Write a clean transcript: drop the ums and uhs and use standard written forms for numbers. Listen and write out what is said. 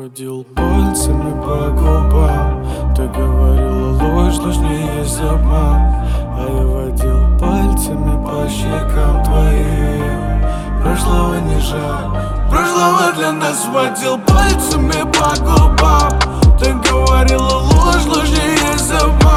водил пальцами по губам. Ты говорила, ложь нужнее есть обман. А я водил пальцами по щекам твоим. Прошлого не жаль, прошлого для нас. Водил пальцами по губам. Ты говорила, ложь нужнее есть обман.